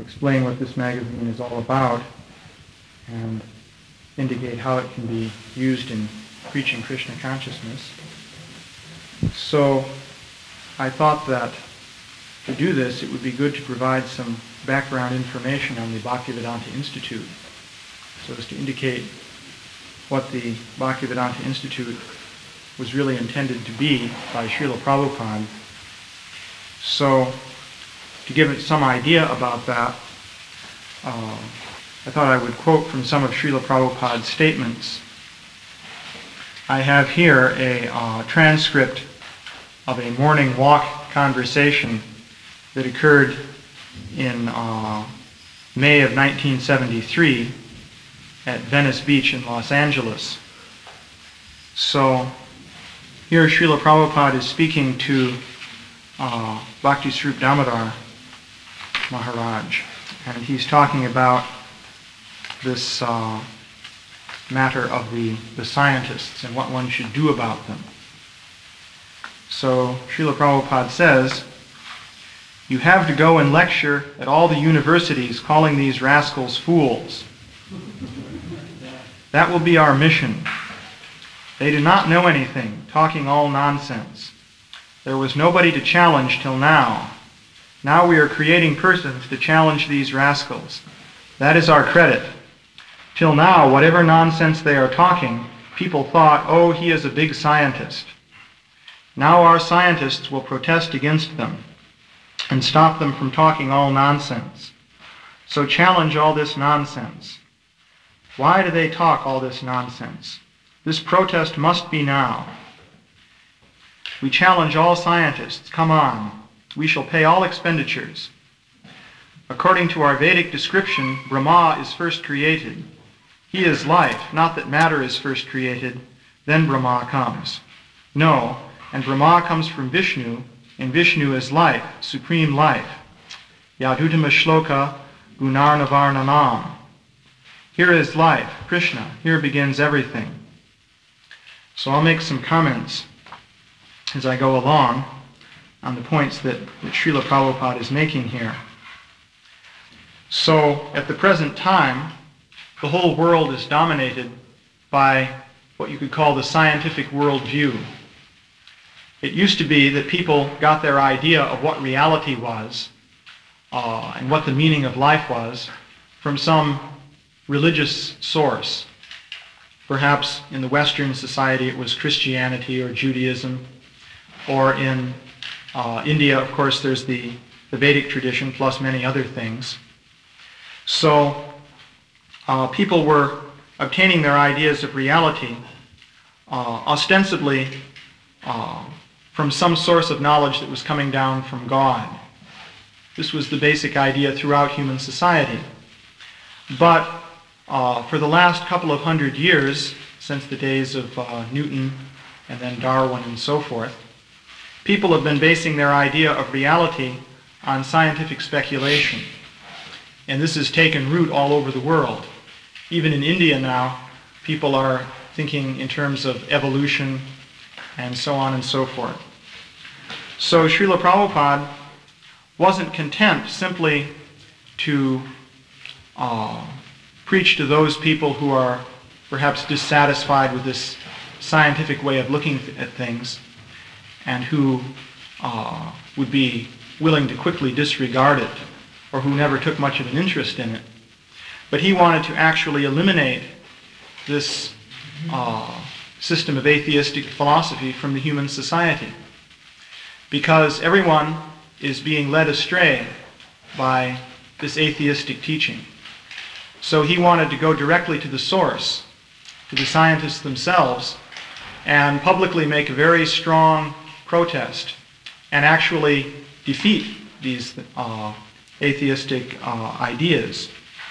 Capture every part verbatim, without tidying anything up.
explain what this magazine is all about and indicate how it can be used in preaching Krishna consciousness. So I thought that to do this, it would be good to provide some background information on the Bhaktivedanta Institute, so as to indicate what the Bhaktivedanta Institute was really intended to be by Srila Prabhupada. So, to give it some idea about that, uh, I thought I would quote from some of Srila Prabhupada's statements. I have here a uh, transcript of a morning walk conversation that occurred in uh, May of nineteen seventy-three at Venice Beach in Los Angeles. So here Srila Prabhupada is speaking to uh, Bhakti Swarup Damodar Maharaj, and he's talking about this uh, matter of the, the scientists and what one should do about them. So Srila Prabhupada says, "You have to go and lecture at all the universities calling these rascals fools. That will be our mission. They do not know anything, talking all nonsense. There was nobody to challenge till now. Now we are creating persons to challenge these rascals. That is our credit. Till now, whatever nonsense they are talking, people thought, oh, he is a big scientist. Now our scientists will protest against them and stop them from talking all nonsense. So challenge all this nonsense. Why do they talk all this nonsense? This protest must be now. We challenge all scientists. Come on. We shall pay all expenditures. According to our Vedic description, Brahma is first created. He is life, not that matter is first created, then Brahma comes. No, and Brahma comes from Vishnu, and Vishnu is life, supreme life. Yadutama shloka gunarnavarnanam. Here is life, Krishna. Here begins everything. So I'll make some comments as I go along on the points that, that Srila Prabhupada is making here. So at the present time, the whole world is dominated by what you could call the scientific worldview. It used to be that people got their idea of what reality was uh, and what the meaning of life was from some religious source. Perhaps in the Western society it was Christianity or Judaism, or in uh, India, of course, there's the, the Vedic tradition plus many other things. So uh, people were obtaining their ideas of reality uh, ostensibly uh, from some source of knowledge that was coming down from God. This was the basic idea throughout human society. But uh, for the last couple of hundred years, since the days of uh, Newton and then Darwin and so forth, people have been basing their idea of reality on scientific speculation. And this has taken root all over the world. Even in India now, people are thinking in terms of evolution and so on and so forth. So Srila Prabhupada wasn't content simply to uh, preach to those people who are perhaps dissatisfied with this scientific way of looking at things and who uh, would be willing to quickly disregard it or who never took much of an interest in it. But he wanted to actually eliminate this uh, system of atheistic philosophy from the human society, because everyone is being led astray by this atheistic teaching. So he wanted to go directly to the source, to the scientists themselves, and publicly make a very strong protest and actually defeat these uh, atheistic uh, ideas.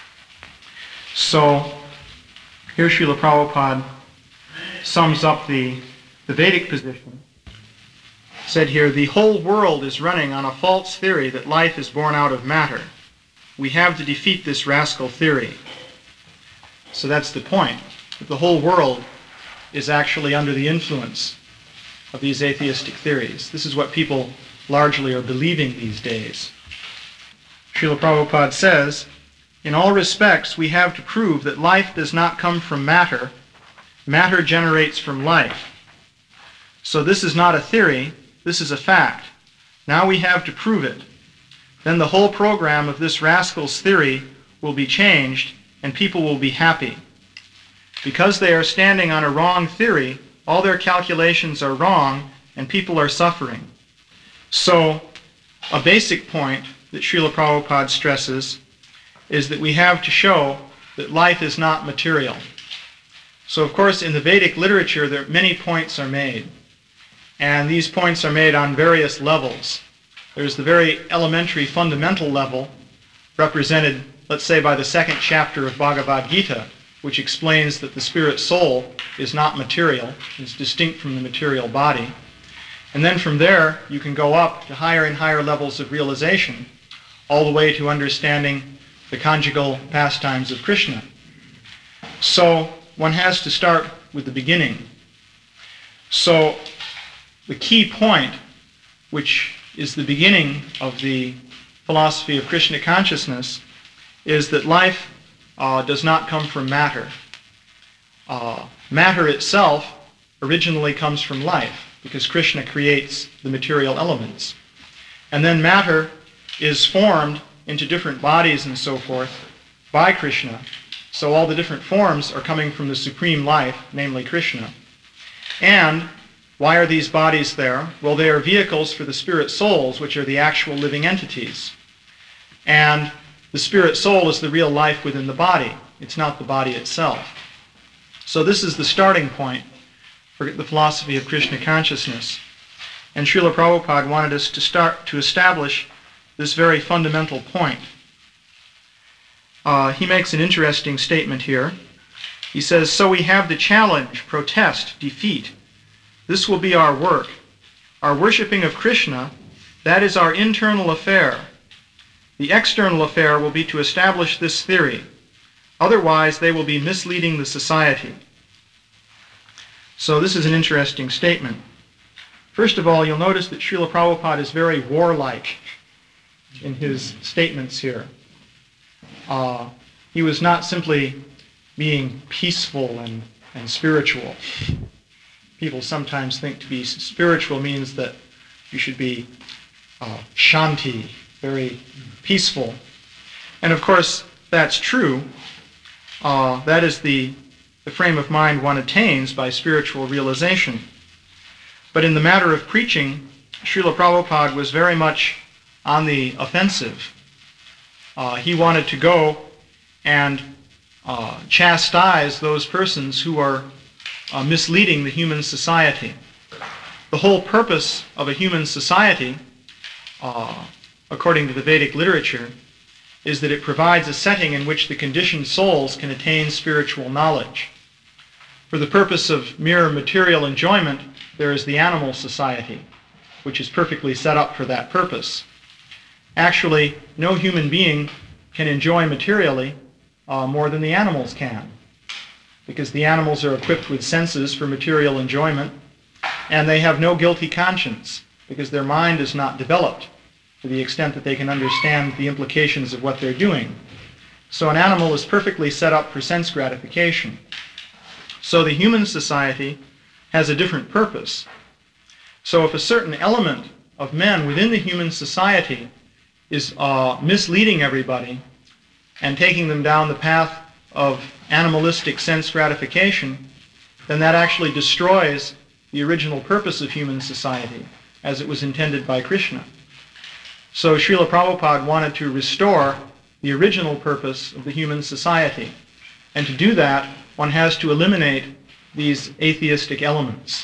So here Srila Prabhupada sums up the, the Vedic position. Said here, the whole world is running on a false theory that life is born out of matter. We have to defeat this rascal theory. So that's the point, that the whole world is actually under the influence of these atheistic theories. This is what people largely are believing these days. Srila Prabhupada says, in all respects we have to prove that life does not come from matter. Matter generates from life. So this is not a theory, this is a fact. Now we have to prove it. Then the whole program of this rascal's theory will be changed and people will be happy. Because they are standing on a wrong theory, all their calculations are wrong and people are suffering. So a basic point that Srila Prabhupada stresses is that we have to show that life is not material. So of course in the Vedic literature there many points are made. And these points are made on various levels. There's the very elementary fundamental level represented, let's say, by the second chapter of Bhagavad Gita, which explains that the spirit soul is not material, is distinct from the material body. And then from there you can go up to higher and higher levels of realization, all the way to understanding the conjugal pastimes of Krishna. So one has to start with the beginning. So the key point, which is the beginning of the philosophy of Krishna consciousness, is that life uh, does not come from matter. Uh, matter itself originally comes from life, because Krishna creates the material elements. And then matter is formed into different bodies and so forth by Krishna. So all the different forms are coming from the supreme life, namely Krishna. And why are these bodies there? Well, they are vehicles for the spirit souls, which are the actual living entities. And the spirit soul is the real life within the body. It's not the body itself. So this is the starting point for the philosophy of Krishna consciousness. And Srila Prabhupada wanted us to start to establish this very fundamental point. Uh, he makes an interesting statement here. He says, so we have the challenge, protest, defeat. This will be our work. Our worshipping of Krishna, that is our internal affair. The external affair will be to establish this theory. Otherwise, they will be misleading the society. So this is an interesting statement. First of all, you'll notice that Srila Prabhupada is very warlike in his statements here. Uh, he was not simply being peaceful and, and spiritual. People sometimes think to be spiritual means that you should be uh, shanti, very peaceful. And of course, that's true. Uh, that is the, the frame of mind one attains by spiritual realization. But in the matter of preaching, Srila Prabhupada was very much on the offensive. Uh, he wanted to go and uh, chastise those persons who are uh, misleading the human society. The whole purpose of a human society, uh, according to the Vedic literature, is that it provides a setting in which the conditioned souls can attain spiritual knowledge. For the purpose of mere material enjoyment, there is the animal society, which is perfectly set up for that purpose. Actually, no human being can enjoy materially uh, more than the animals can, because the animals are equipped with senses for material enjoyment, and they have no guilty conscience, because their mind is not developed to the extent that they can understand the implications of what they're doing. So an animal is perfectly set up for sense gratification. So the human society has a different purpose. So if a certain element of men within the human society is uh, misleading everybody and taking them down the path of animalistic sense gratification, then that actually destroys the original purpose of human society as it was intended by Krishna. So Srila Prabhupada wanted to restore the original purpose of the human society. And to do that, one has to eliminate these atheistic elements.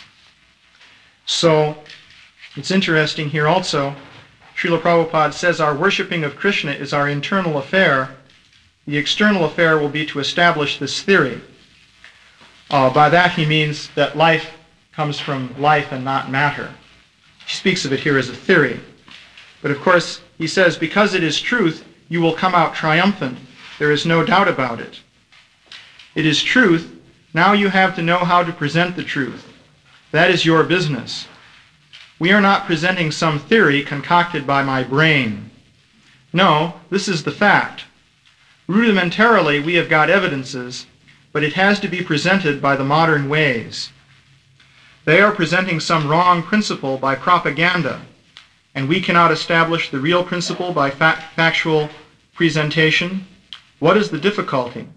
So it's interesting here also, Srila Prabhupada says our worshipping of Krishna is our internal affair. The external affair will be to establish this theory. Uh, by that he means that life comes from life and not matter. He speaks of it here as a theory. But of course, he says, because it is truth, you will come out triumphant. There is no doubt about it. It is truth. Now you have to know how to present the truth. That is your business. We are not presenting some theory concocted by my brain. No, this is the fact. Rudimentarily, we have got evidences, but it has to be presented by the modern ways. They are presenting some wrong principle by propaganda, and we cannot establish the real principle by fa- factual presentation. What is the difficulty?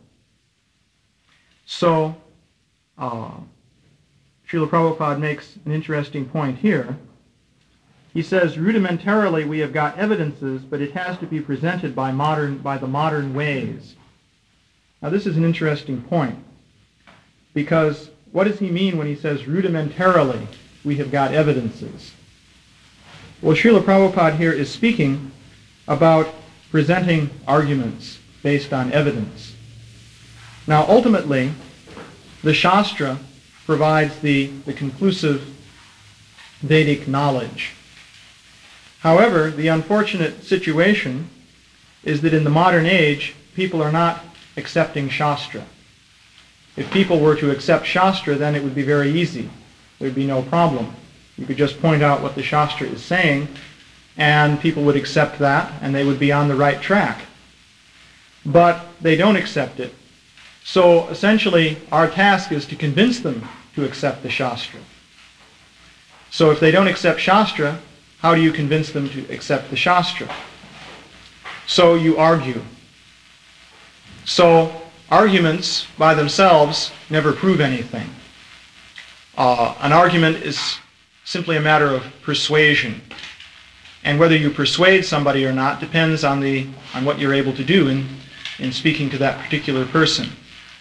So, uh, Srila Prabhupada makes an interesting point here. He says, rudimentarily we have got evidences, but it has to be presented by modern, by the modern ways. Now this is an interesting point, because what does he mean when he says rudimentarily we have got evidences? Well, Srila Prabhupada here is speaking about presenting arguments based on evidence. Now ultimately, the Shastra provides the, the conclusive Vedic knowledge. However, the unfortunate situation is that in the modern age, people are not accepting Shastra. If people were to accept Shastra, then it would be very easy. There would be no problem. You could just point out what the Shastra is saying, and people would accept that, and they would be on the right track. But they don't accept it. So essentially, our task is to convince them to accept the Shastra. So if they don't accept Shastra, how do you convince them to accept the Shastra? So you argue. So arguments by themselves never prove anything. Uh, an argument is simply a matter of persuasion. And whether you persuade somebody or not depends on the on what you're able to do in, in speaking to that particular person.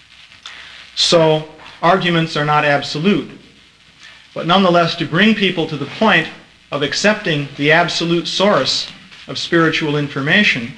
So arguments are not absolute. But nonetheless, to bring people to the point of accepting the absolute source of spiritual information,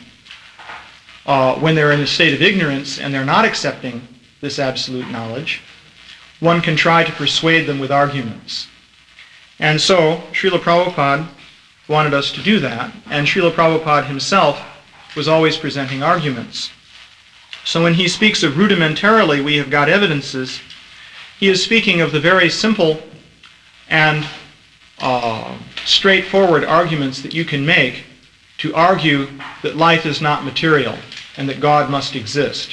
uh, when they're in a state of ignorance and they're not accepting this absolute knowledge, one can try to persuade them with arguments. And so, Srila Prabhupada wanted us to do that, and Srila Prabhupada himself was always presenting arguments. So when he speaks of rudimentarily we have got evidences, he is speaking of the very simple and uh, straightforward arguments that you can make to argue that life is not material and that God must exist.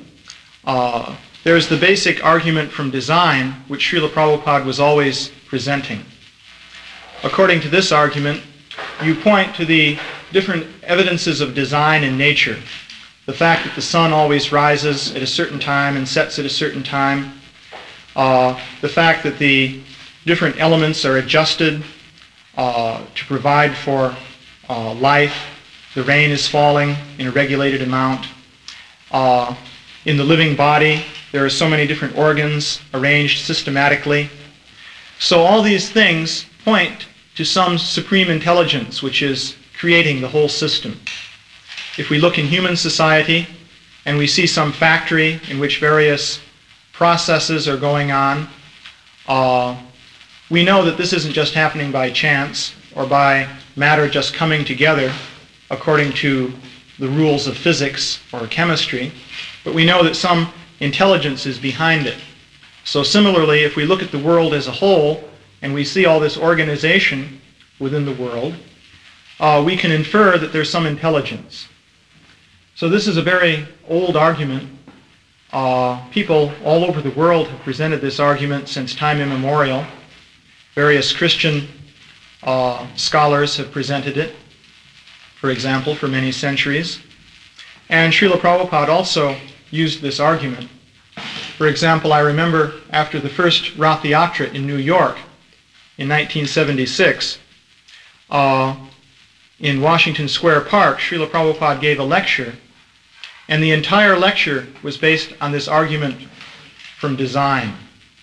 Uh, there's the basic argument from design, which Srila Prabhupada was always presenting. According to this argument, you point to the different evidences of design in nature. The fact that the sun always rises at a certain time and sets at a certain time. Uh, the fact that the different elements are adjusted uh, to provide for uh, life. The rain is falling in a regulated amount. Uh, in the living body, there are so many different organs arranged systematically. So all these things point to some supreme intelligence which is creating the whole system. If we look in human society and we see some factory in which various processes are going on, uh, we know that this isn't just happening by chance or by matter just coming together according to the rules of physics or chemistry, but we know that some intelligence is behind it. So similarly, if we look at the world as a whole and we see all this organization within the world, uh, we can infer that there's some intelligence. So this is a very old argument. Uh, people all over the world have presented this argument since time immemorial. Various Christian uh, scholars have presented it, for example, for many centuries. And Srila Prabhupada also used this argument. For example, I remember after the first Rath Yatra in New York in nineteen seventy-six, uh, in Washington Square Park, Srila Prabhupada gave a lecture, and the entire lecture was based on this argument from design.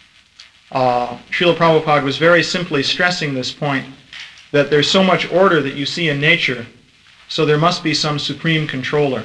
Uh, Srila Prabhupada was very simply stressing this point, that there's so much order that you see in nature, so there must be some supreme controller.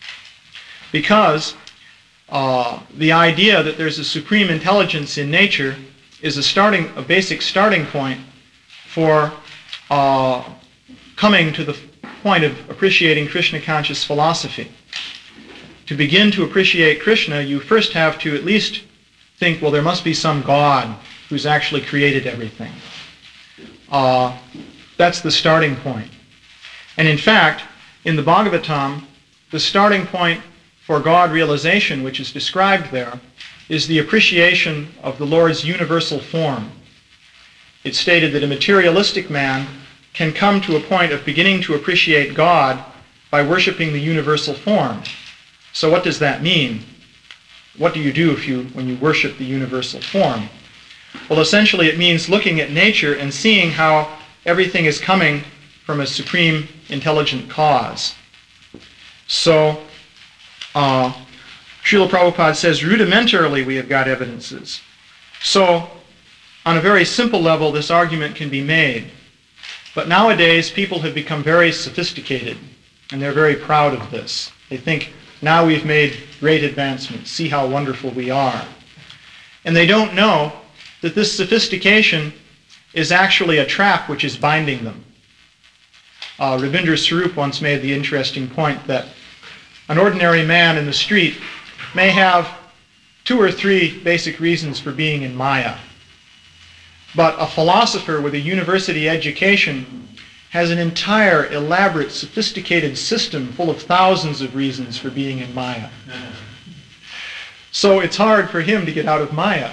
Because uh, the idea that there's a supreme intelligence in nature is a starting, a basic starting point for uh, coming to the point of appreciating Krishna conscious philosophy. To begin to appreciate Krishna, you first have to at least think, well, there must be some God who's actually created everything. Uh, that's the starting point. And in fact, In the Bhagavatam, the starting point for God realization, which is described there, is the appreciation of the Lord's universal form. It's stated that a materialistic man can come to a point of beginning to appreciate God by worshiping the universal form. So what does that mean? What do you do if you, when you worship the universal form? Well, essentially it means looking at nature and seeing how everything is coming from a supreme intelligent cause. So, uh, Srila Prabhupada says, rudimentarily we have got evidences. So, on a very simple level, this argument can be made. But nowadays, people have become very sophisticated, and they're very proud of this. They think, now we've made great advancements, see how wonderful we are. And they don't know that this sophistication is actually a trap which is binding them. Uh, Rabindra Swarup once made the interesting point that an ordinary man in the street may have two or three basic reasons for being in Maya. But a philosopher with a university education has an entire, elaborate, sophisticated system full of thousands of reasons for being in Maya. So it's hard for him to get out of Maya.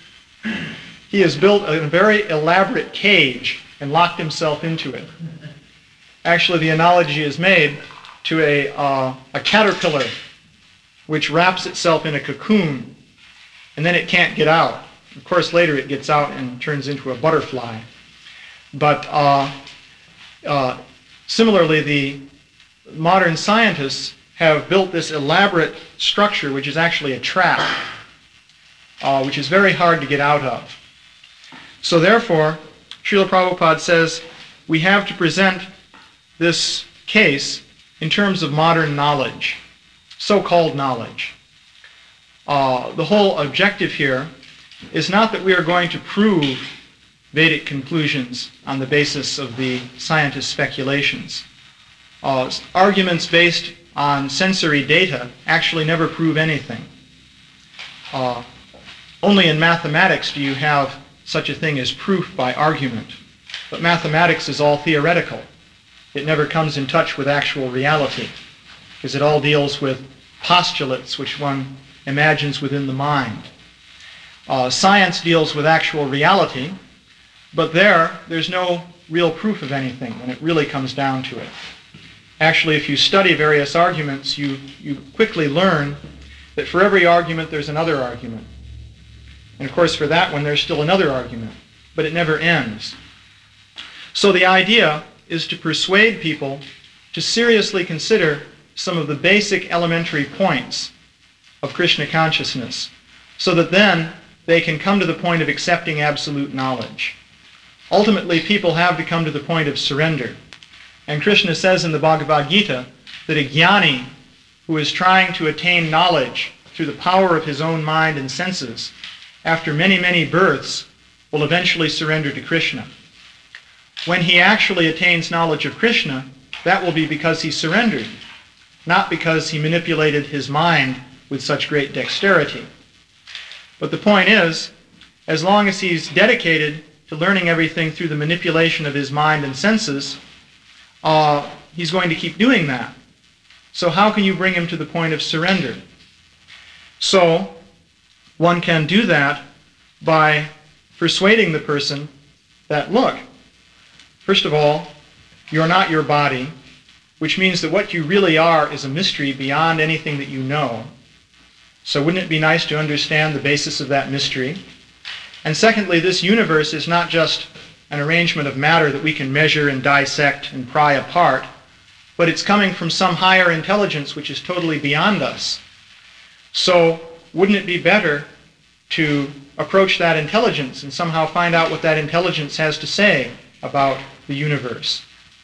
He has built a very elaborate cage and locked himself into it. Actually, the analogy is made to a, uh, a caterpillar which wraps itself in a cocoon, and then it can't get out. Of course, later it gets out and turns into a butterfly. But uh, uh, similarly, the modern scientists have built this elaborate structure which is actually a trap, uh, which is very hard to get out of. So therefore, Srila Prabhupada says we have to present this case in terms of modern knowledge, so-called knowledge. Uh, the whole objective here is not that we are going to prove Vedic conclusions on the basis of the scientists' speculations. Uh, arguments based on sensory data actually never prove anything. Uh, only in mathematics do you have such a thing as proof by argument. But mathematics is all theoretical. It never comes in touch with actual reality, because it all deals with postulates which one imagines within the mind. Uh, science deals with actual reality, but there, there's no real proof of anything when it really comes down to it. Actually, if you study various arguments, you, you quickly learn that for every argument there's another argument. And of course, for that one, there's still another argument, but it never ends. So the idea is to persuade people to seriously consider some of the basic elementary points of Krishna consciousness, so that then they can come to the point of accepting absolute knowledge. Ultimately, people have to come to the point of surrender. And Krishna says in the Bhagavad Gita that a jnani who is trying to attain knowledge through the power of his own mind and senses, after many, many births, will eventually surrender to Krishna. When he actually attains knowledge of Krishna, that will be because he surrendered, not because he manipulated his mind with such great dexterity. But the point is, as long as he's dedicated to learning everything through the manipulation of his mind and senses, uh, he's going to keep doing that. So how can you bring him to the point of surrender? So one can do that by persuading the person that, look, first of all, you're not your body, which means that what you really are is a mystery beyond anything that you know. So wouldn't it be nice to understand the basis of that mystery? And secondly, this universe is not just an arrangement of matter that we can measure and dissect and pry apart, but it's coming from some higher intelligence which is totally beyond us. So wouldn't it be better to approach that intelligence and somehow find out what that intelligence has to say about the universe?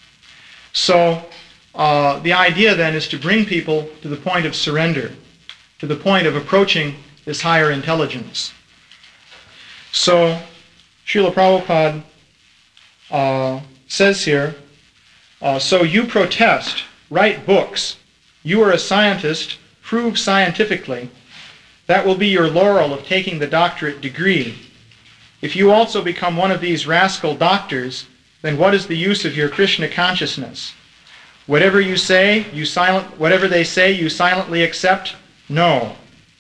So uh, the idea then is to bring people to the point of surrender, to the point of approaching this higher intelligence. So Srila Prabhupada uh, says here, uh, so you protest, write books, you are a scientist, prove scientifically, that will be your laurel of taking the doctorate degree. If you also become one of these rascal doctors, then what is the use of your Krishna consciousness? Whatever you say, you silent, whatever they say, you silently accept? No.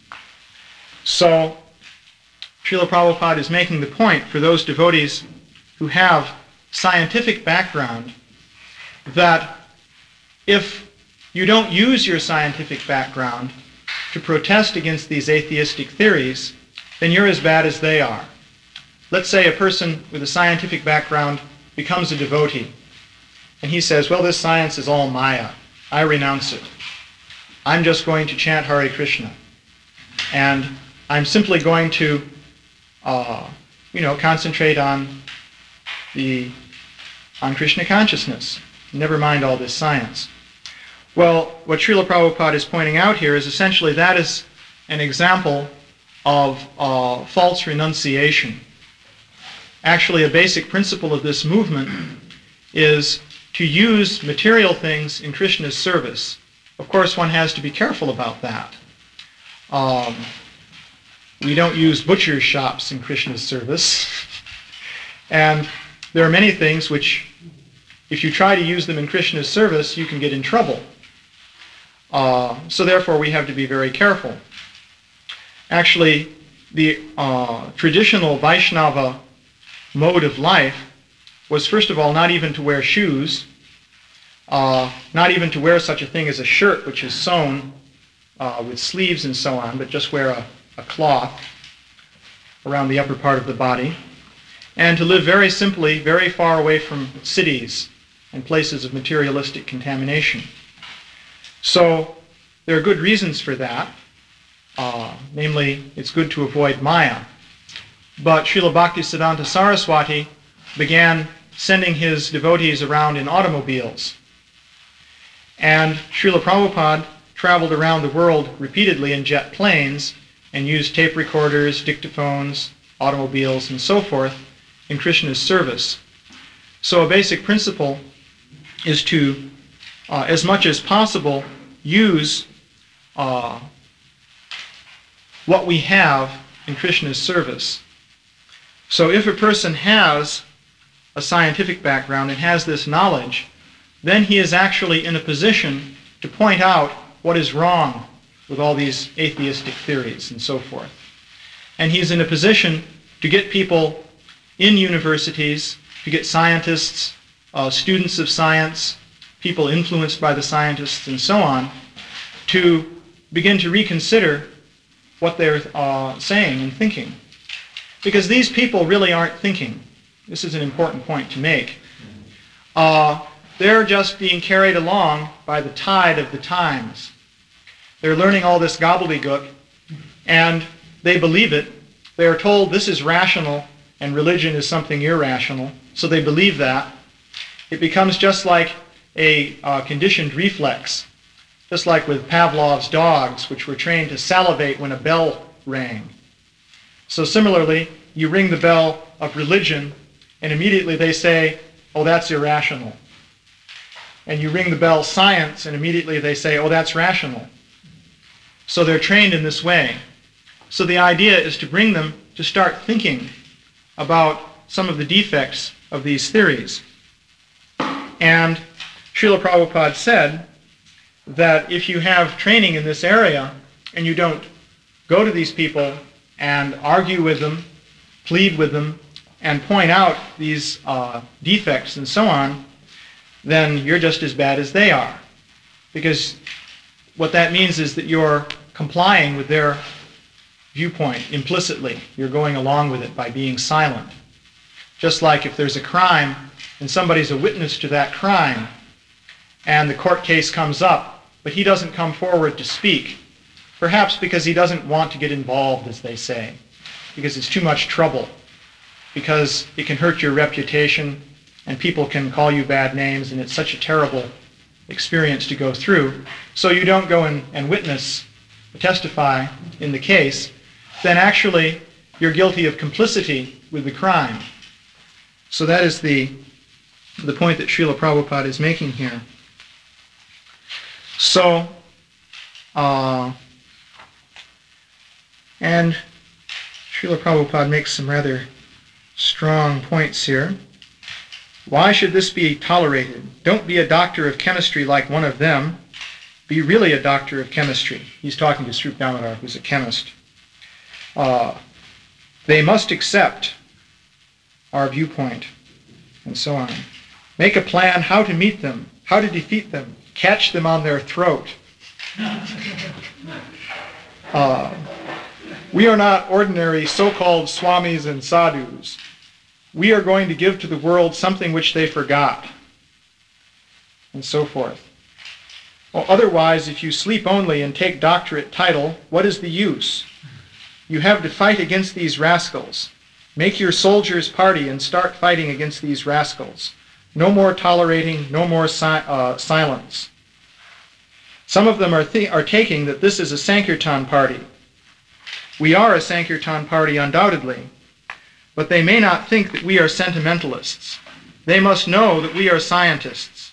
So, Srila Prabhupada is making the point for those devotees who have scientific background that if you don't use your scientific background to protest against these atheistic theories, then you're as bad as they are. Let's say a person with a scientific background becomes a devotee, and he says, well, this science is all Maya. I renounce it. I'm just going to chant Hare Krishna. And I'm simply going to, uh, you know, concentrate on the, on Krishna consciousness. Never mind all this science. Well, what Srila Prabhupada is pointing out here is essentially that is an example of uh, false renunciation. Actually, a basic principle of this movement is to use material things in Krishna's service. Of course, one has to be careful about that. Um, we don't use butcher's shops in Krishna's service. And there are many things which, if you try to use them in Krishna's service, you can get in trouble. Uh, so therefore, we have to be very careful. Actually, the uh, traditional Vaishnava mode of life was, first of all, not even to wear shoes, uh, not even to wear such a thing as a shirt which is sewn uh, with sleeves and so on, but just wear a, a cloth around the upper part of the body, and to live very simply, very far away from cities and places of materialistic contamination. So there are good reasons for that. Uh, namely, it's good to avoid Maya. But Srila Bhaktisiddhanta Saraswati began sending his devotees around in automobiles. And Srila Prabhupada traveled around the world repeatedly in jet planes and used tape recorders, dictaphones, automobiles, and so forth in Krishna's service. So a basic principle is to, uh, as much as possible, use uh, what we have in Krishna's service. So if a person has a scientific background and has this knowledge, then he is actually in a position to point out what is wrong with all these atheistic theories and so forth. And he's in a position to get people in universities, to get scientists, uh, students of science, people influenced by the scientists and so on, to begin to reconsider what they're uh, saying and thinking. Because these people really aren't thinking. This is an important point to make. Uh, they're just being carried along by the tide of the times. They're learning all this gobbledygook, and they believe it. They are told this is rational, and religion is something irrational, so they believe that. It becomes just like a uh, conditioned reflex, just like with Pavlov's dogs, which were trained to salivate when a bell rang. So similarly, you ring the bell of religion, and immediately they say, oh, that's irrational. And you ring the bell science, and immediately they say, oh, that's rational. So they're trained in this way. So the idea is to bring them to start thinking about some of the defects of these theories. And Srila Prabhupada said that if you have training in this area, and you don't go to these people and argue with them, plead with them, and point out these uh, defects and so on, then you're just as bad as they are. Because what that means is that you're complying with their viewpoint implicitly. You're going along with it by being silent. Just like if there's a crime and somebody's a witness to that crime and the court case comes up, but he doesn't come forward to speak, perhaps because he doesn't want to get involved, as they say, because it's too much trouble, because it can hurt your reputation and people can call you bad names, and it's such a terrible experience to go through. So you don't go and, and witness, testify in the case, then actually you're guilty of complicity with the crime. So that is the, the point that Srila Prabhupada is making here. So, uh, and Srila Prabhupada makes some rather strong points here. Why should this be tolerated? Don't be a doctor of chemistry like one of them. Be really a doctor of chemistry. He's talking to Srup Damodar, who's a chemist. Uh, they must accept our viewpoint, and so on. Make a plan how to meet them, how to defeat them, catch them on their throat. Uh, we are not ordinary so-called swamis and sadhus. We are going to give to the world something which they forgot, and so forth. Well, otherwise, if you sleep only and take doctorate title, what is the use? You have to fight against these rascals. Make your soldiers party and start fighting against these rascals. No more tolerating, no more si uh, silence. Some of them are, th are taking that this is a Sankirtan party. We are a Sankirtan party, undoubtedly, but they may not think that we are sentimentalists. They must know that we are scientists.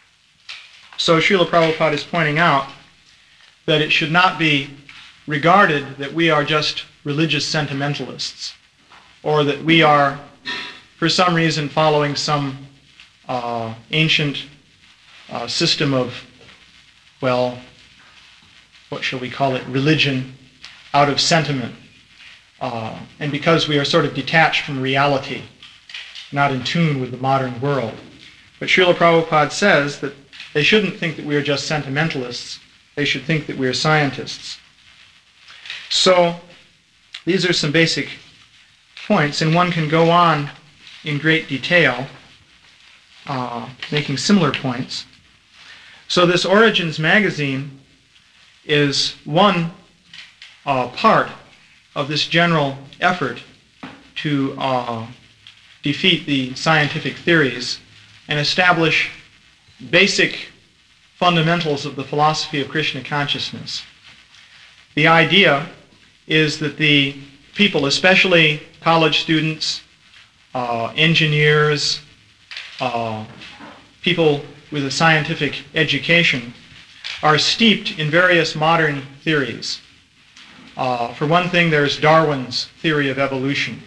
So Srila Prabhupada is pointing out that it should not be regarded that we are just religious sentimentalists, or that we are, for some reason, following some uh, ancient uh, system of, well, what shall we call it, religion out of sentiment. Uh, and because we are sort of detached from reality, not in tune with the modern world. But Srila Prabhupada says that they shouldn't think that we are just sentimentalists. They should think that we are scientists. So these are some basic points, and one can go on in great detail, uh, making similar points. So this Origins magazine is one uh, part of this general effort to uh, defeat the scientific theories and establish basic fundamentals of the philosophy of Krishna consciousness. The idea is that the people, especially college students, uh, engineers, uh, people with a scientific education, are steeped in various modern theories. Uh, for one thing, there's Darwin's theory of evolution.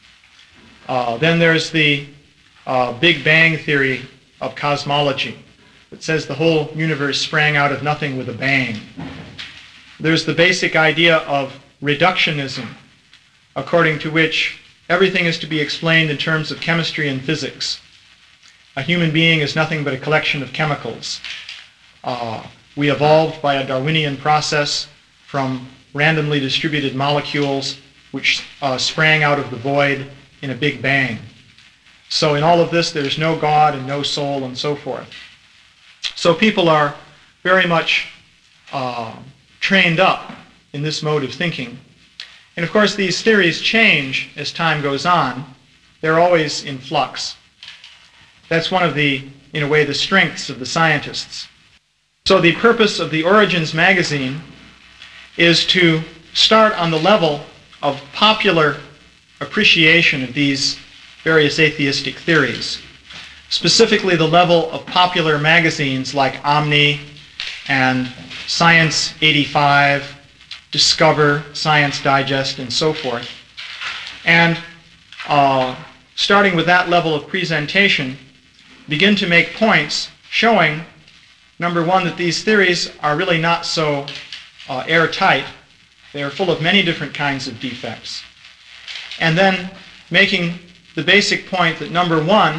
Uh, then there's the uh, Big Bang theory of cosmology that says the whole universe sprang out of nothing with a bang. There's the basic idea of reductionism, according to which everything is to be explained in terms of chemistry and physics. A human being is nothing but a collection of chemicals. Uh, we evolved by a Darwinian process from randomly distributed molecules which uh, sprang out of the void in a big bang. So in all of this, there's no God and no soul and so forth. So people are very much uh, trained up in this mode of thinking. And of course, these theories change as time goes on. They're always in flux. That's one of the, in a way, the strengths of the scientists. So the purpose of the Origins magazine is to start on the level of popular appreciation of these various atheistic theories, specifically the level of popular magazines like Omni and Science eighty-five, Discover, Science Digest, and so forth. And uh, starting with that level of presentation, begin to make points showing, number one, that these theories are really not so uh, airtight. They are full of many different kinds of defects. And then making the basic point that, number one,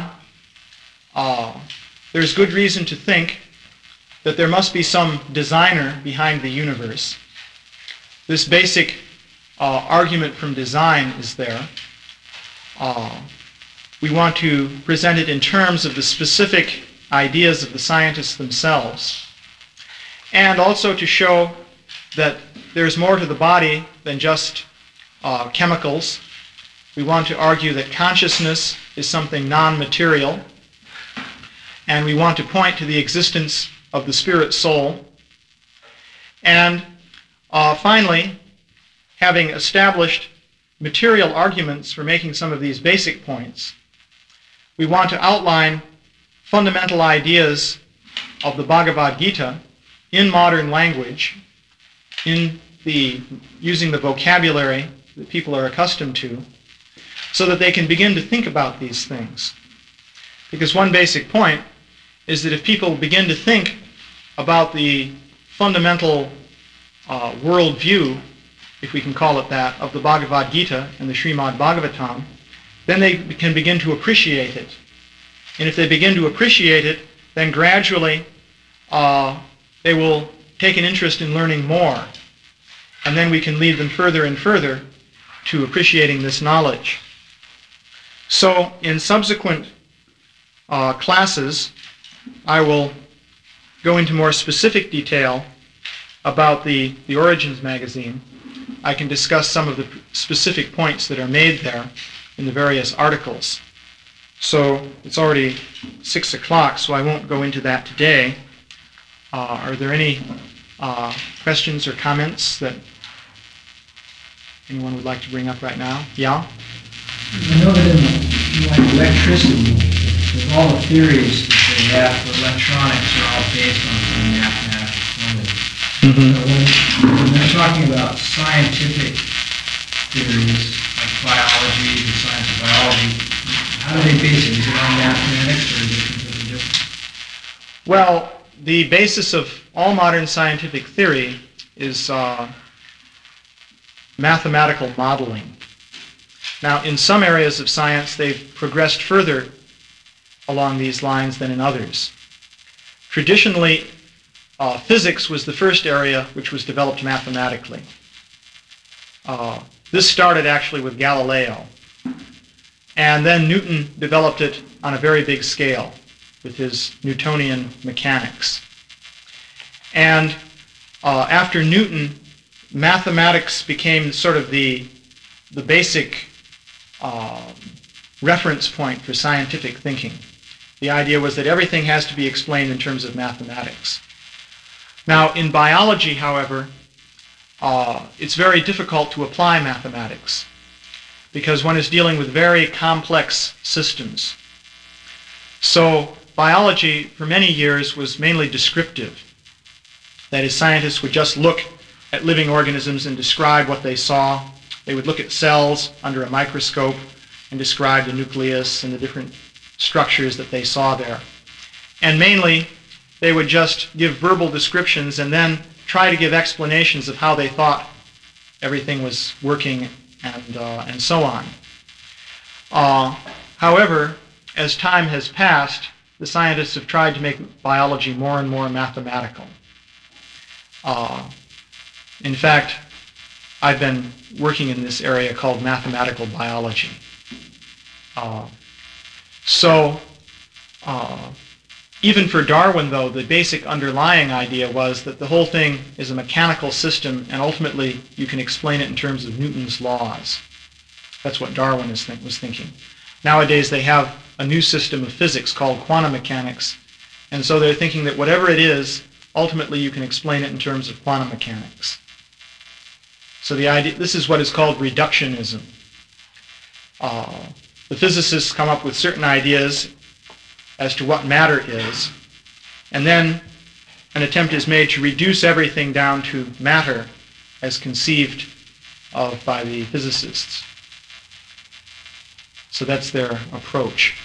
uh, there's good reason to think that there must be some designer behind the universe. This basic uh, argument from design is there. Uh, we want to present it in terms of the specific ideas of the scientists themselves, and also to show that there's more to the body than just uh, chemicals. We want to argue that consciousness is something non-material, and we want to point to the existence of the spirit soul. And uh, finally, having established material arguments for making some of these basic points, we want to outline fundamental ideas of the Bhagavad Gita in modern language, in the, using the vocabulary that people are accustomed to, so that they can begin to think about these things. Because one basic point is that if people begin to think about the fundamental uh, worldview, if we can call it that, of the Bhagavad Gita and the Srimad Bhagavatam, then they can begin to appreciate it. And if they begin to appreciate it, then gradually uh, they will take an interest in learning more. And then we can lead them further and further to appreciating this knowledge. So in subsequent uh, classes, I will go into more specific detail about the, the Origins magazine. I can discuss some of the specific points that are made there in the various articles. So it's already six o'clock, so I won't go into that today. Uh, are there any uh, questions or comments that anyone would like to bring up right now? Yeah? I know that in like electricity, with all the theories that they have for electronics are all based on some mathematical formula. Mm-hmm. So when, when they're talking about scientific theories, like biology, the science of biology, how do they base it? Is it on mathematics or is it completely different? Well, the basis of all modern scientific theory is uh, mathematical modeling. Now, in some areas of science, they've progressed further along these lines than in others. Traditionally, uh, physics was the first area which was developed mathematically. Uh, this started actually with Galileo. And then Newton developed it on a very big scale with his Newtonian mechanics. And uh, after Newton, mathematics became sort of the, the basic uh, reference point for scientific thinking. The idea was that everything has to be explained in terms of mathematics. Now, in biology, however, uh, it's very difficult to apply mathematics because one is dealing with very complex systems. So biology, for many years, was mainly descriptive. That is, scientists would just look at living organisms and describe what they saw. They would look at cells under a microscope and describe the nucleus and the different structures that they saw there. And mainly, they would just give verbal descriptions and then try to give explanations of how they thought everything was working and, uh, and so on. Uh, however, as time has passed, the scientists have tried to make biology more and more mathematical. Uh, in fact, I've been working in this area called mathematical biology. Uh, so, uh, even for Darwin, though, the basic underlying idea was that the whole thing is a mechanical system, and ultimately you can explain it in terms of Newton's laws. That's what Darwin is th- was thinking. Nowadays, they have a new system of physics called quantum mechanics, and so they're thinking that whatever it is, ultimately you can explain it in terms of quantum mechanics. So the idea, this is what is called reductionism. Uh, the physicists come up with certain ideas as to what matter is, and then an attempt is made to reduce everything down to matter as conceived of by the physicists. So that's their approach.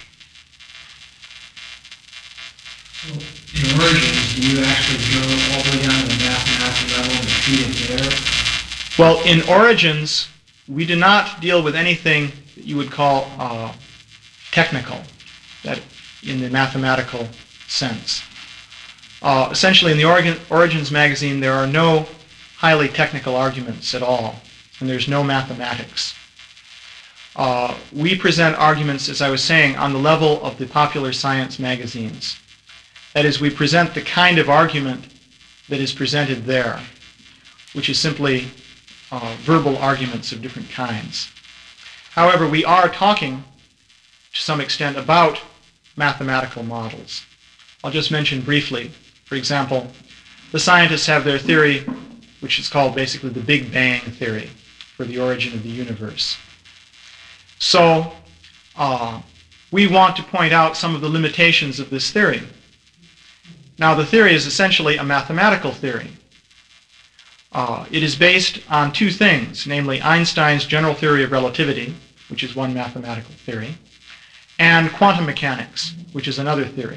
So in Origins, do you actually go all the way down to the mathematical level and treat it there? Well, in Origins, we do not deal with anything that you would call uh, technical, that in the mathematical sense. Uh, essentially, in the Origin, Origins magazine, there are no highly technical arguments at all, and there's no mathematics. Uh, we present arguments, as I was saying, on the level of the popular science magazines. That is, we present the kind of argument that is presented there, which is simply uh, verbal arguments of different kinds. However, we are talking, to some extent, about mathematical models. I'll just mention briefly. For example, the scientists have their theory, which is called basically the Big Bang theory for the origin of the universe. So uh, we want to point out some of the limitations of this theory. Now, the theory is essentially a mathematical theory. Uh, it is based on two things, namely Einstein's general theory of relativity, which is one mathematical theory, and quantum mechanics. which is another theory.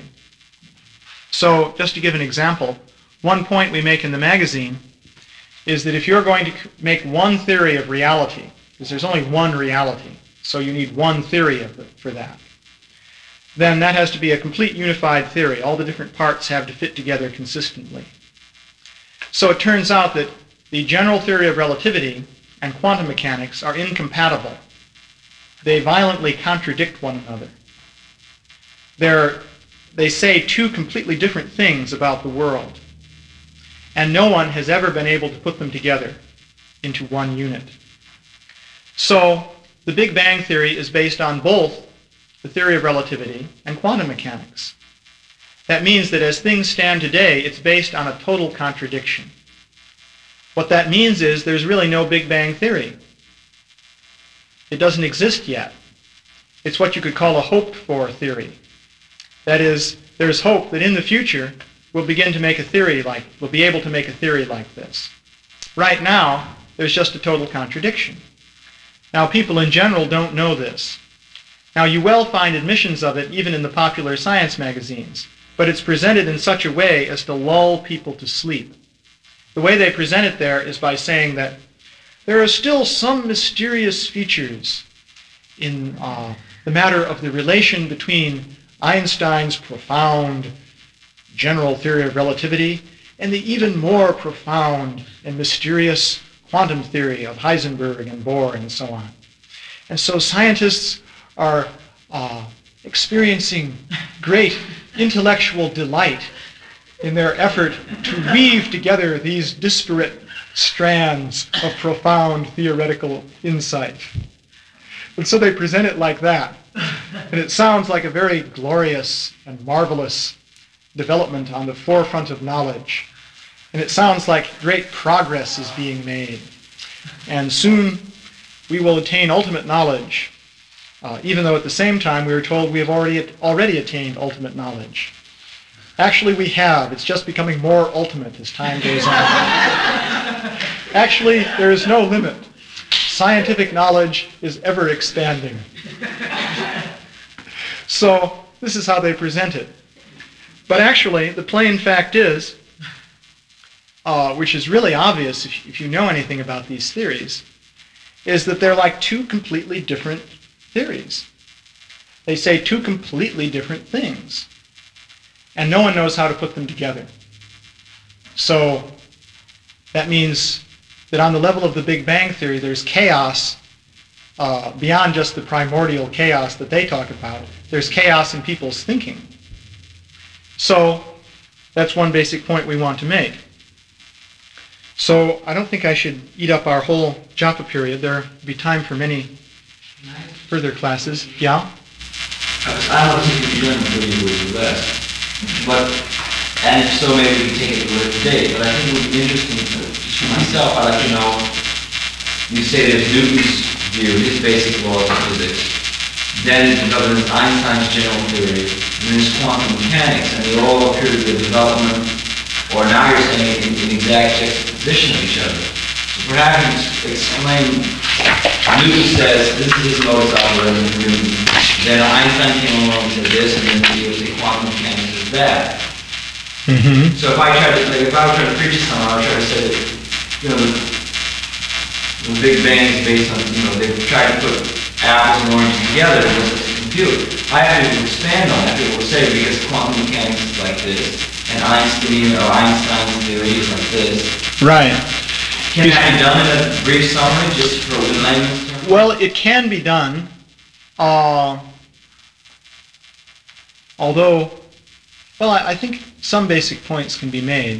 So, just to give an example, one point we make in the magazine is that if you're going to make one theory of reality, because there's only one reality, so you need one theory of it for that, then that has to be a complete unified theory. All the different parts have to fit together consistently. So it turns out that the general theory of relativity and quantum mechanics are incompatible. They violently contradict one another. They're, they say two completely different things about the world, and no one has ever been able to put them together into one unit. So the Big Bang Theory is based on both the theory of relativity and quantum mechanics. That means that as things stand today, it's based on a total contradiction. What that means is there's really no Big Bang Theory. It doesn't exist yet. It's what you could call a hoped-for theory. That is, there's hope that in the future we'll begin to make a theory like, we'll be able to make a theory like this. Right now, there's just a total contradiction. Now, people in general don't know this. Now, you will find admissions of it even in the popular science magazines, but it's presented in such a way as to lull people to sleep. The way they present it there is by saying that there are still some mysterious features in uh, the matter of the relation between Einstein's profound general theory of relativity and the even more profound and mysterious quantum theory of Heisenberg and Bohr and so on. And so scientists are uh, experiencing great intellectual delight in their effort to weave together these disparate strands of profound theoretical insight. And so they present it like that. And it sounds like a very glorious and marvelous development on the forefront of knowledge. And it sounds like great progress is being made. And soon we will attain ultimate knowledge, uh, even though at the same time we are told we have already, already attained ultimate knowledge. Actually, we have. It's just becoming more ultimate as time goes on. Actually, there is no limit. Scientific knowledge is ever expanding. So this is how they present it. But actually, the plain fact is, uh, which is really obvious if, if you know anything about these theories, is that they're like two completely different theories. They say two completely different things. And no one knows how to put them together. So that means that on the level of the Big Bang Theory, there's chaos uh, beyond just the primordial chaos that they talk about. There's chaos in people's thinking. So that's one basic point we want to make. So I don't think I should eat up our whole Joppa period. There will be time for many further classes. Yeah? I don't think you can learn the words of that. But, and if so, maybe we can take it a little today. But I think it would be interesting to, just for myself, I'd like to know, you say there's Newton's view, his basic laws of physics, then development of Einstein's general theory, and then there's quantum mechanics, and they all appear to be a development, or now you're saying in, in exact juxtaposition of each other. So perhaps explain, Newton says this is his modus operandi, Newton. Then Einstein came along and said this, and then he was a quantum mechanics is that. Mm-hmm. So if I try to, like, if I was trying to preach to someone, I would try to say that, you know, the, the Big Bang is based on, you know, they've tried to put apples and oranges together and it's a computer. I have to expand on that. People will say because quantum mechanics is like this, and Einstein or Einstein's theory is like this. Right. Can that be done in a brief summary, just for the layman's terms? Well, it can be done. Uh, although, well, I, I think some basic points can be made.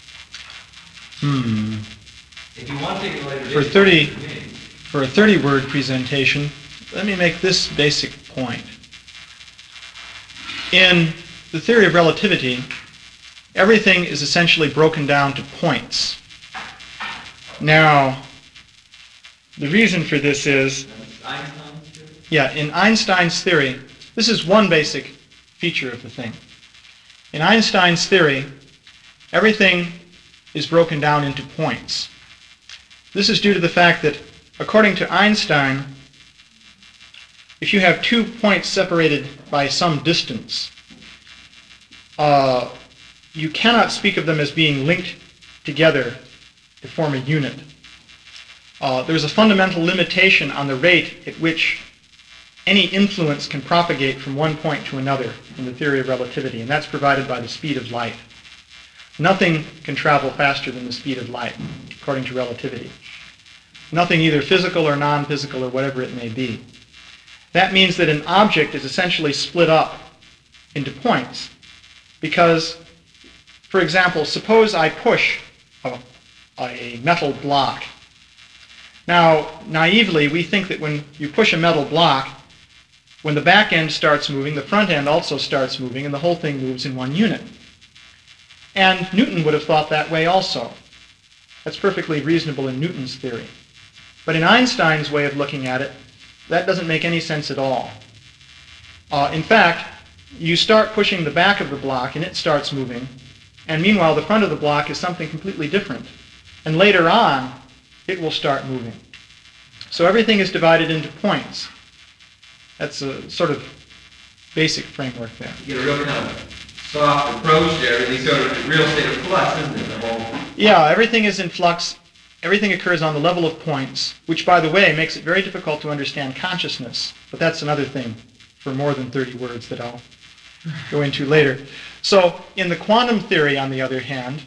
Hmm. If you want to take it later, For thirty, for a thirty-word presentation, let me make this basic point. In the theory of relativity, everything is essentially broken down to points. Now, the reason for this is, yeah, in Einstein's theory, this is one basic feature of the thing. In Einstein's theory, everything is broken down into points. This is due to the fact that, according to Einstein, if you have two points separated by some distance, uh, you cannot speak of them as being linked together to form a unit. Uh, there's a fundamental limitation on the rate at which any influence can propagate from one point to another in the theory of relativity, and that's provided by the speed of light. Nothing can travel faster than the speed of light, according to relativity. Nothing either physical or non-physical or whatever it may be. That means that an object is essentially split up into points because, for example, suppose I push a, a metal block. Now, naively, we think that when you push a metal block, when the back end starts moving, the front end also starts moving, and the whole thing moves in one unit. And Newton would have thought that way also. That's perfectly reasonable in Newton's theory. But in Einstein's way of looking at it, that doesn't make any sense at all. Uh, in fact, you start pushing the back of the block and it starts moving, and meanwhile the front of the block is something completely different. And later on, it will start moving. So everything is divided into points. That's a sort of basic framework there. You get a real kind of soft approach there, everything's sort of a real state of flux, isn't it? The whole... Yeah, everything is in flux. Everything occurs on the level of points, which, by the way, makes it very difficult to understand consciousness. But that's another thing for more than thirty words that I'll go into later. So in the quantum theory, on the other hand,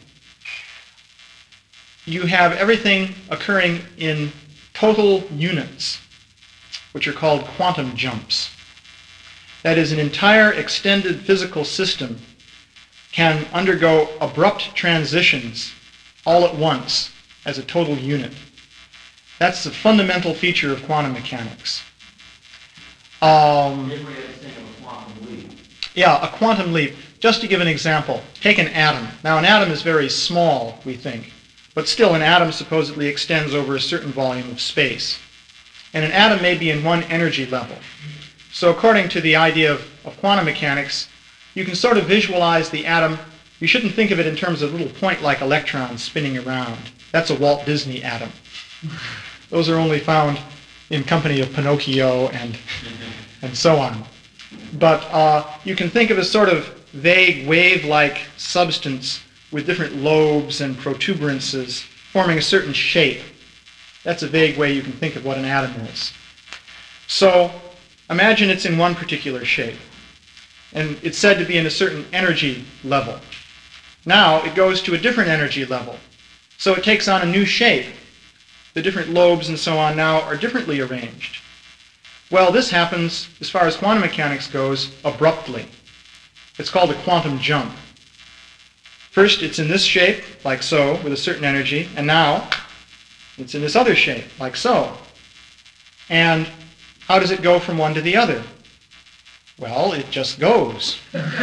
you have everything occurring in total units, which are called quantum jumps. That is, an entire extended physical system can undergo abrupt transitions all at once as a total unit. That's the fundamental feature of quantum mechanics. Um, yeah, a quantum leap. Just to give an example, take an atom. Now, an atom is very small, we think, but still an atom supposedly extends over a certain volume of space. And an atom may be in one energy level. So according to the idea of, of quantum mechanics, you can sort of visualize the atom. You shouldn't think of it in terms of little point-like electrons spinning around. That's a Walt Disney atom. Those are only found in company of Pinocchio and, and so on. But uh, you can think of a sort of vague wave-like substance with different lobes and protuberances forming a certain shape. That's a vague way you can think of what an atom is. So imagine it's in one particular shape, and it's said to be in a certain energy level. Now it goes to a different energy level, so it takes on a new shape. The different lobes and so on now are differently arranged. Well, this happens, as far as quantum mechanics goes, abruptly. It's called a quantum jump. First, it's in this shape, like so, with a certain energy, and now it's in this other shape, like so. And how does it go from one to the other? Well, it just goes.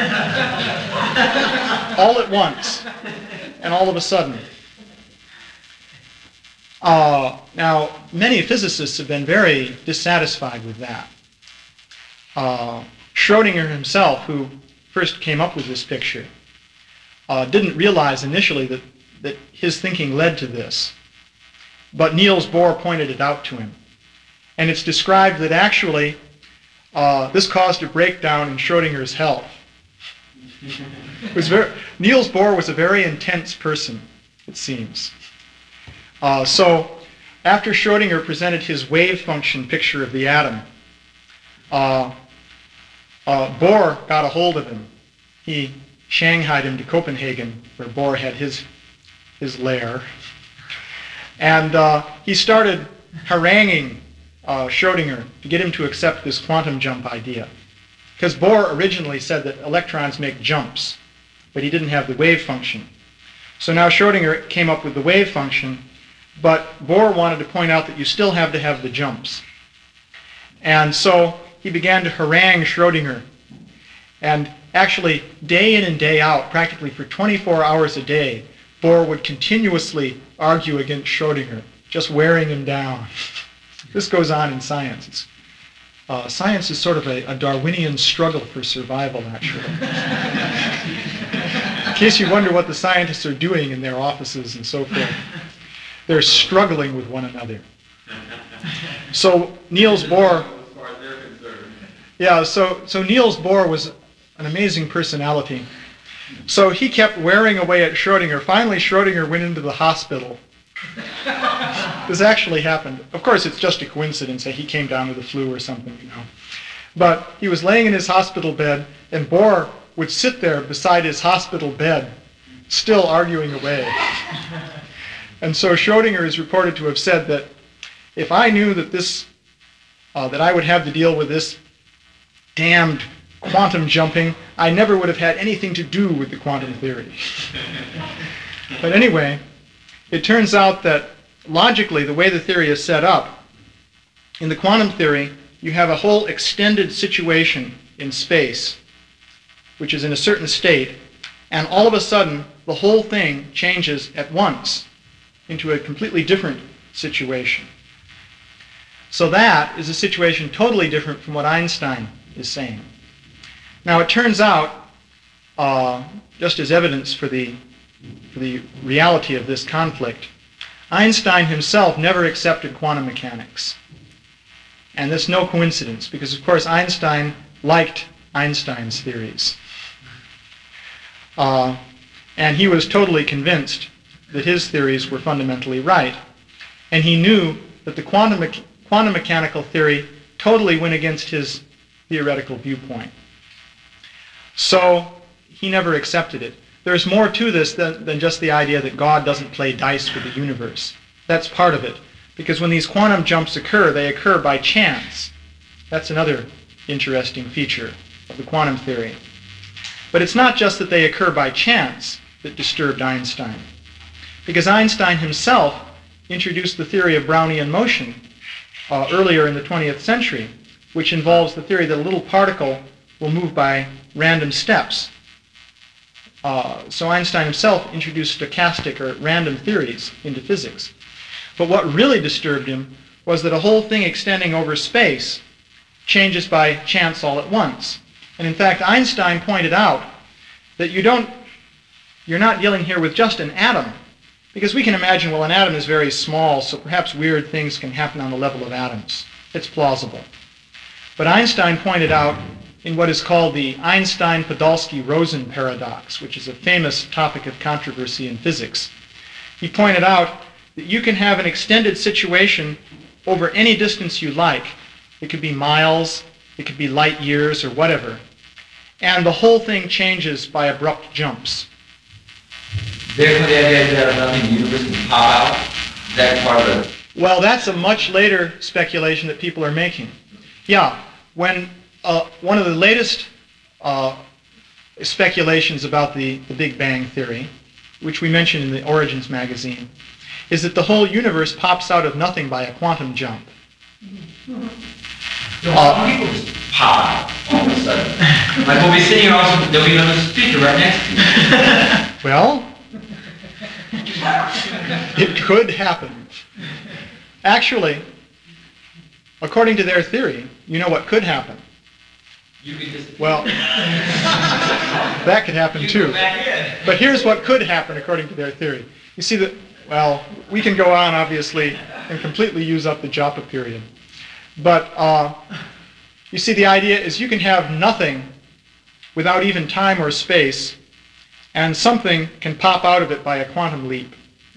All at once, and all of a sudden. Uh, now, many physicists have been very dissatisfied with that. Uh, Schrödinger himself, who first came up with this picture, uh, didn't realize initially that, that his thinking led to this. But Niels Bohr pointed it out to him. And it's described that actually uh, this caused a breakdown in Schrödinger's health. It was very, Niels Bohr was a very intense person, it seems. Uh, so after Schrödinger presented his wave function picture of the atom, uh, uh, Bohr got a hold of him. He shanghaied him to Copenhagen, where Bohr had his, his lair. And uh, he started haranguing uh, Schrödinger to get him to accept this quantum jump idea. Because Bohr originally said that electrons make jumps, but he didn't have the wave function. So now Schrödinger came up with the wave function, but Bohr wanted to point out that you still have to have the jumps. And so he began to harangue Schrödinger. And actually, day in and day out, practically for twenty-four hours a day, Bohr would continuously argue against Schrödinger, just wearing him down. This goes on in science. It's, uh, science is sort of a, a Darwinian struggle for survival, actually. In case you wonder what the scientists are doing in their offices and so forth, they're struggling with one another. So Niels Bohr, yeah, so, so Niels Bohr was an amazing personality. So he kept wearing away at Schrodinger. Finally, Schrodinger went into the hospital. This actually happened. Of course, it's just a coincidence that he came down with the flu or something, you know. But he was laying in his hospital bed, and Bohr would sit there beside his hospital bed, still arguing away. And so Schrodinger is reported to have said that if I knew that this, uh, that I would have to deal with this damned quantum jumping, I never would have had anything to do with the quantum theory. But anyway, it turns out that logically, the way the theory is set up, in the quantum theory, you have a whole extended situation in space, which is in a certain state, and all of a sudden, the whole thing changes at once into a completely different situation. So that is a situation totally different from what Einstein is saying. Now, it turns out, uh, just as evidence for the, for the reality of this conflict, Einstein himself never accepted quantum mechanics. And that's no coincidence, because of course Einstein liked Einstein's theories. Uh, and he was totally convinced that his theories were fundamentally right. And he knew that the quantum, me- quantum mechanical theory totally went against his theoretical viewpoint. So he never accepted it. There's more to this than, than just the idea that God doesn't play dice with the universe. That's part of it. Because when these quantum jumps occur, they occur by chance. That's another interesting feature of the quantum theory. But it's not just that they occur by chance that disturbed Einstein. Because Einstein himself introduced the theory of Brownian motion uh, earlier in the twentieth century, which involves the theory that a little particle will move by random steps. Uh, so Einstein himself introduced stochastic or random theories into physics. But what really disturbed him was that a whole thing extending over space changes by chance all at once. And in fact, Einstein pointed out that you don't, you're not dealing here with just an atom. Because we can imagine, well, an atom is very small, so perhaps weird things can happen on the level of atoms. It's plausible. But Einstein pointed out in what is called the Einstein-Podolsky-Rosen paradox, which is a famous topic of controversy in physics. He pointed out that you can have an extended situation over any distance you like. It could be miles, it could be light years, or whatever. And the whole thing changes by abrupt jumps. Therefore, the idea that nothing in the universe can pop out, that part of it. Well, that's a much later speculation that people are making. Yeah, when uh, one of the latest uh, speculations about the, the Big Bang theory, which we mentioned in the Origins magazine, is that the whole universe pops out of nothing by a quantum jump. No, uh, people just pop out all of a sudden. Like we'll be sitting here, also there'll be another speaker right next to you. Well, it could happen. Actually, according to their theory, you know what could happen? You could just Well, that could happen you too. go back in. But here's what could happen according to their theory. You see that, well, we can go on, obviously, and completely use up the Joppa period. But uh, you see, the idea is you can have nothing without even time or space, and something can pop out of it by a quantum leap.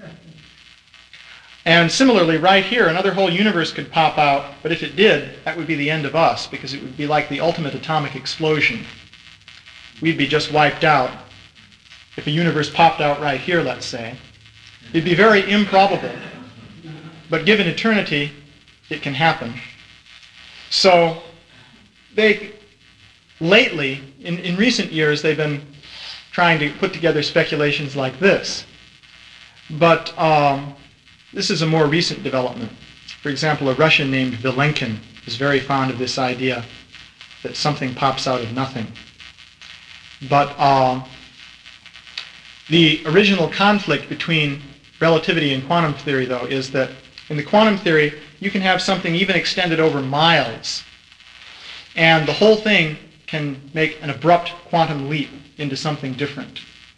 And similarly, right here, another whole universe could pop out, but if it did, that would be the end of us, because it would be like the ultimate atomic explosion. We'd be just wiped out. If a universe popped out right here, let's say, it'd be very improbable. But given eternity, it can happen. So, they, lately, in, in recent years, they've been trying to put together speculations like this. But um, this is a more recent development. For example, a Russian named Vilenkin is very fond of this idea that something pops out of nothing. But uh, the original conflict between relativity and quantum theory, though, is that in the quantum theory, you can have something even extended over miles, and the whole thing can make an abrupt quantum leap into something different.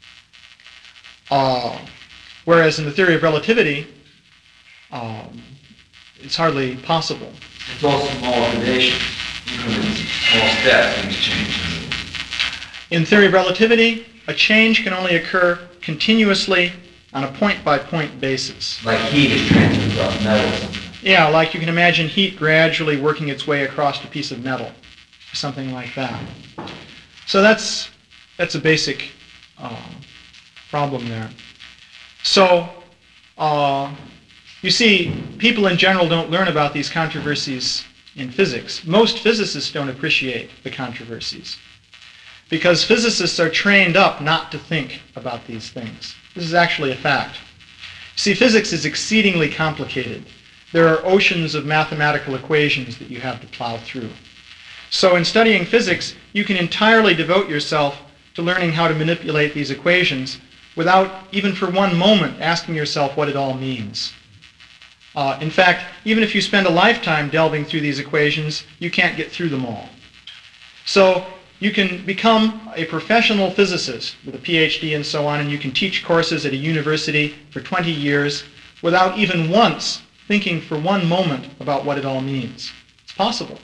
Uh, whereas in the theory of relativity, um, it's hardly possible. It's all small gradations, increments, small steps, things change. In theory of relativity, a change can only occur continuously on a point-by-point basis. Like heat is transferred across metal or something. Yeah, like you can imagine heat gradually working its way across a piece of metal, something like that. So that's that's a basic uh, problem there. So uh, you see, people in general don't learn about these controversies in physics. Most physicists don't appreciate the controversies because physicists are trained up not to think about these things. This is actually a fact. See, physics is exceedingly complicated. There are oceans of mathematical equations that you have to plow through. So in studying physics, you can entirely devote yourself to learning how to manipulate these equations without even for one moment asking yourself what it all means. Uh, in fact, even if you spend a lifetime delving through these equations, you can't get through them all. So you can become a professional physicist with a P H D and so on, and you can teach courses at a university for twenty years without even once thinking for one moment about what it all means. It's possible.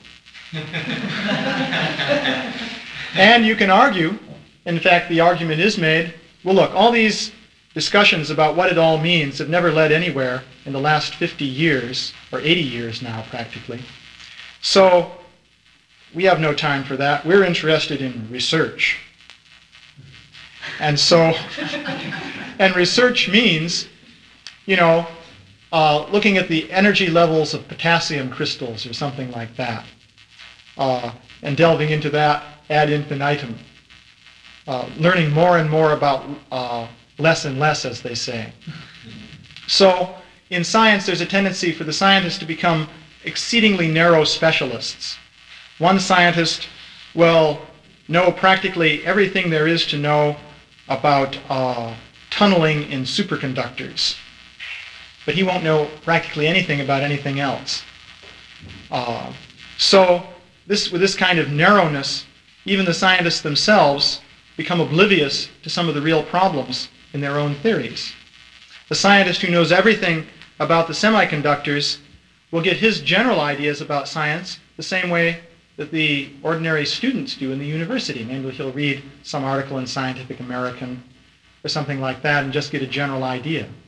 And you can argue, in fact the argument is made, well look, all these discussions about what it all means have never led anywhere in the last fifty years, or eighty years now practically. So we have no time for that. We're interested in research. And so, and research means, you know, uh, looking at the energy levels of potassium crystals or something like that, uh, and delving into that ad infinitum, uh, learning more and more about uh, less and less, as they say. So in science, there's a tendency for the scientists to become exceedingly narrow specialists. One scientist will know practically everything there is to know about uh, tunneling in superconductors, but he won't know practically anything about anything else. Uh, so this, with this kind of narrowness, even the scientists themselves become oblivious to some of the real problems in their own theories. The scientist who knows everything about the semiconductors will get his general ideas about science the same way that the ordinary students do in the university. Namely, he'll read some article in Scientific American or something like that and just get a general idea.